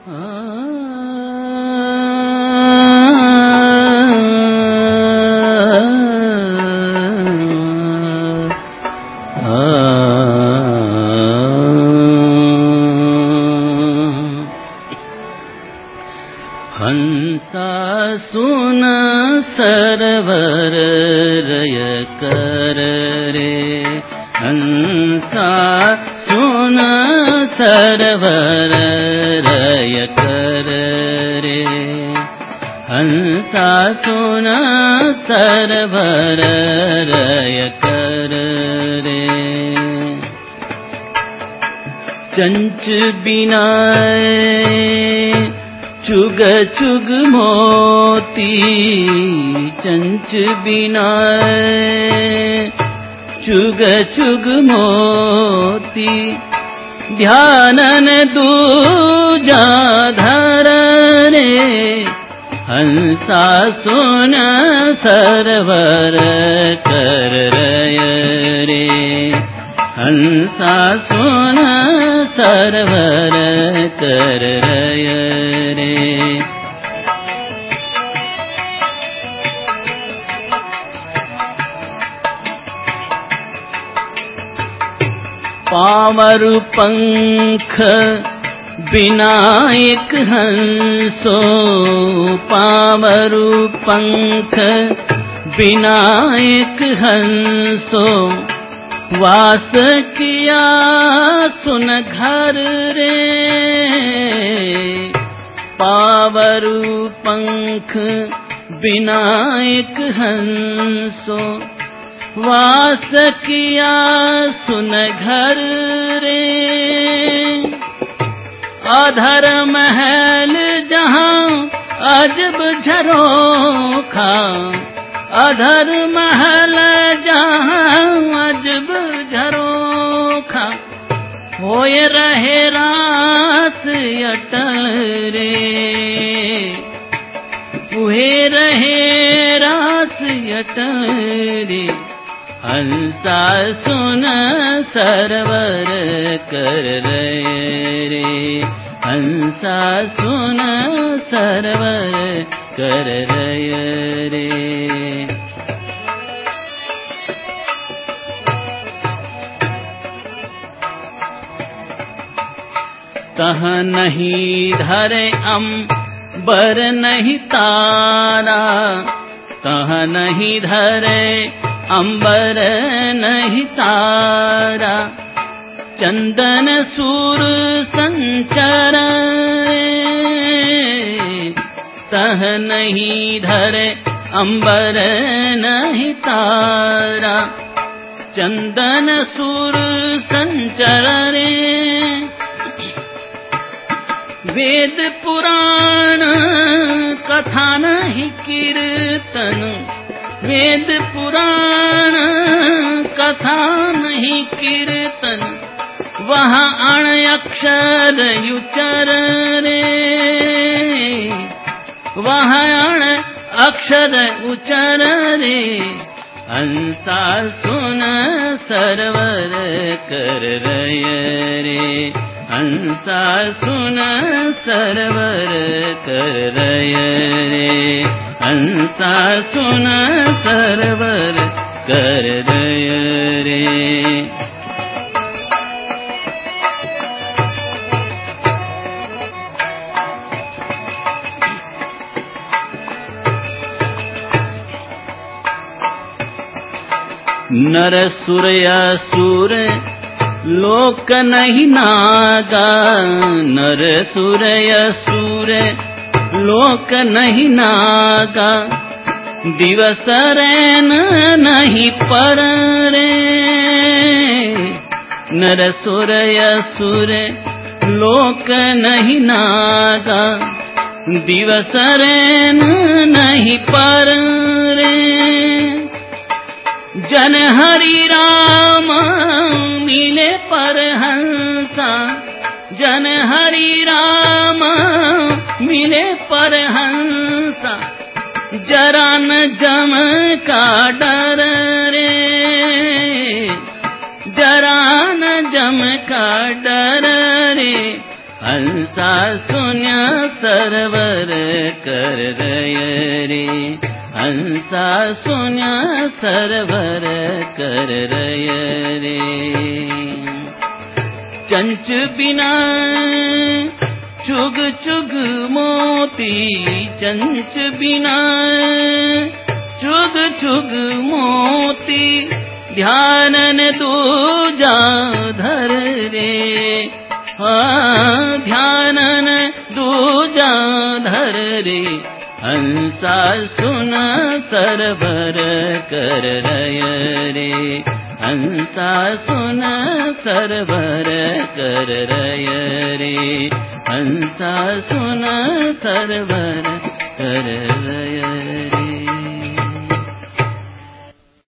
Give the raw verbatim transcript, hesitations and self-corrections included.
हंसा सुन server रय कर रे, हंसा सुन server रय कर रे, हंसा सुन सरवर रय कर रे। चंच बिनाए चुग चुग मोती, चंच बिनाए चुग चुग मोती, ध्यानन दूजा धर रे, हंसा सुन सरवर कर रय रे, हंसा सुन सरवर कर रय रे। पामरु पंख बिना एक हंसो, पामरु पंख बिना एक हंसो, वास किया सुन घर रे, पावरु पंख बिना एक हंसो, वास किया सुन घर रे। अधर महल जहाँ अजब झरोखा, अधर महल जहाँ अजब झरोखा, होय रहे रास अटल रे, उहे रहे रास अटल रे, हंसा सुन सरवर कर रय रे, हंसा सुन सरवर कर रय रे। तह नहीं धरे अंबर नहीं तारा, तह नहीं धरे अंबर नहीं तारा, चंदन सूर संचर तह नहीं धरे अंबर नहीं तारा, चंदन सूर संचर रे। वेद पुराण कथा नहीं कीर्तन, वेद पुराण कथा नहीं कीर्तन, वहाँ अण अक्षर उच्चर रे, वहाँ अण अक्षर उच्चर रे, हंसा सुन सरवर कर रय रे, हंसा सुन सरवर कर रय रे, हंसा सुन सरवर कर रय रे। नर सुर असुर लोक नहीं नागा, नर सुर असुर लोक नहीं नागा, दिवस रैन नहीं पर रे, नर सुर असुर लोक नहीं नागा, दिवस रैन नहीं पर रे। जन हरि राम मिले परहंसा, जन हरि राम मिले परहंसा, जरा न जम का डर रे, जरा न जम का डर रे, हंसा सुन्या सरवर कर रय रे, हंसा सुन्या सरवर कर रय रे। चंच बिना चुग चुग मोती, चंच बिना चुग चुग मोती, ध्यानन दूजा धर रे, हाँ ध्यानन दूजा धर रे। हंसा सुन सरवर कर रय रे, हंसा सुन सरवर कर रय रे, हंसा सुन सरवर कर रय रे।